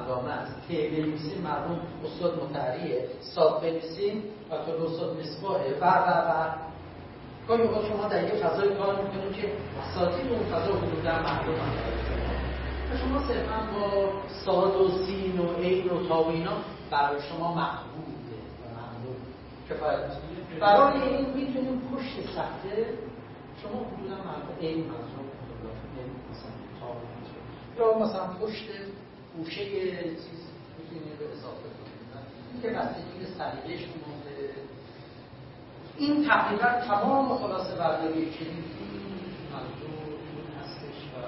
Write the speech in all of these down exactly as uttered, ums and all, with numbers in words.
هنگامه است. ت بنویسیم مرحوم استاد مطهریه، صاد بنویسیم دکتر استاد مصباحه و و و گاهی اوقات شما در یه فضای کار میکنید که اساتید اون فضا حدودا معلوم هست و شما صرفا با صاد و سین و عین و تا و اینا برای شما محبوبه و معلوم کفایت می‌کنه. برای این میتونیم پشت صفحه شما حدودا معلوم عین منظور مثلا تا یا مثلا پشت گوشه چیز میتونید به اضافه کنید. این که بستگی به سلیقه‌اش مونده. این تقریبا تمام خلاصه برداری کلیدی منظور این هستش و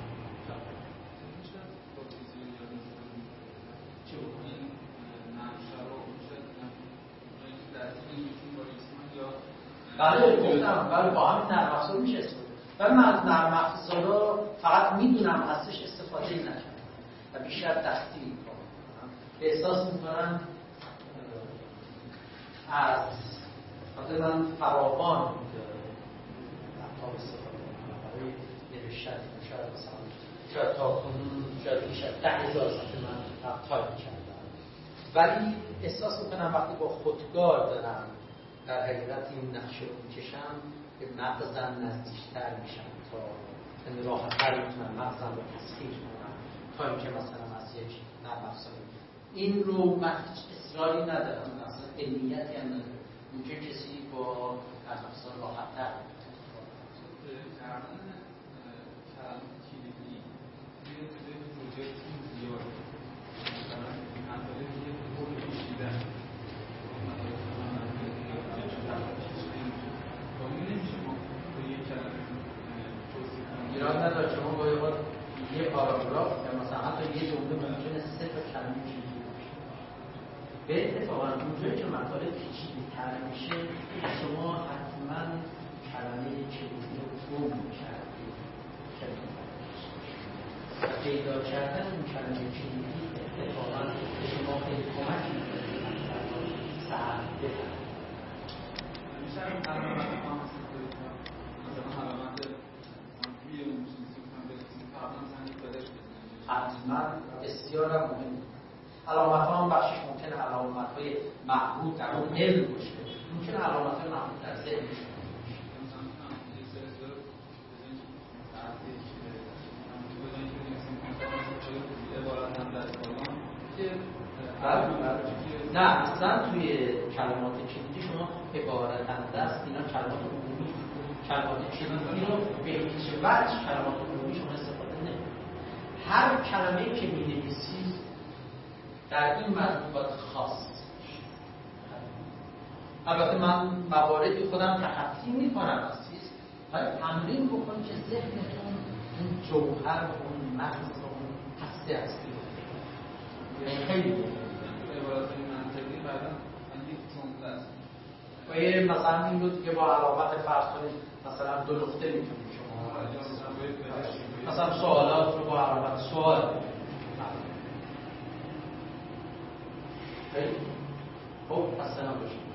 چه بکنیم؟ بله گفتم بله با هم نرم افزار میشه استفاده ولی من از نرم افزارا فقط میدونم هستش استفاده نکردم و بیشتر دستی میکنم احساس میکنم از خاطر من فراوان لپتاپ استفاده میکنم برای نوشتن شاید مثلا شاید تا کنون شاید بیش از ده هزار صفحه من تایپ کردم ولی احساس میکنم وقتی با خودکار دارم در حقیقت این نقشه رو میکشم به مغزم نزدیکتر میشم تا این راحت‌تر میتونم مغزم رو تسخیر کنم تا اینکه مثلا از یک نرم افزار این رو من هیچ اصراری ندارم اصلا علمیتی هم ندارم ممکن کسی با نرم افزار راحت‌تر کردن کلمات کلیدی توی توی پروژکت زیاد مثلا مطالب یه خود پیچیده‌اند ایراد نداره شما با یه پاراگراف یا مثلا حتی یه جمله ممکنه سه تا کلمه پیچیده باشه به اتفاقا اونجایی که مطالب پیچیده‌تر میشه شما حتما کلمه کلیدی رو گم کردید و پیدا کردن اون کلمه کلیدی اتفاقا به شما خیلی کمک میکنه سهل بفرد میشه علامت ما مثلا علامت توی اون چیزی که من بسیم قبلا سنگی بدش بزنیم حتما بسیار مهم علامت ها هم بخشش ممکنه علامت های محبوب در اون علم باشه ممکنه علامت های محبوب در ذهن باشه نه اصلا توی کلمات کلیدی شما عبارتنده است اینا کلمات عمومی کلمات کلیدی رو به هیچ وجه کلمات عمومی شما استفاده نمی‌کنید هر کلمه‌ای که می‌نویسید در این مطلوبات خاص البته من مواردی خودم تخطی می‌کنم از چیز ولی تمرین بکنید که ذهنتون اون جوهر و اون مغز و اون هسته هستی رو بکنید خیلی عبارت منطقی بعدا من یک جمله است و یه مثلا این رو دیگه با علامت فرض کنید مثلا دو نقطه میتونید شما مثلا سوالات رو با علامت سوال خیلی خب اصلا نباشید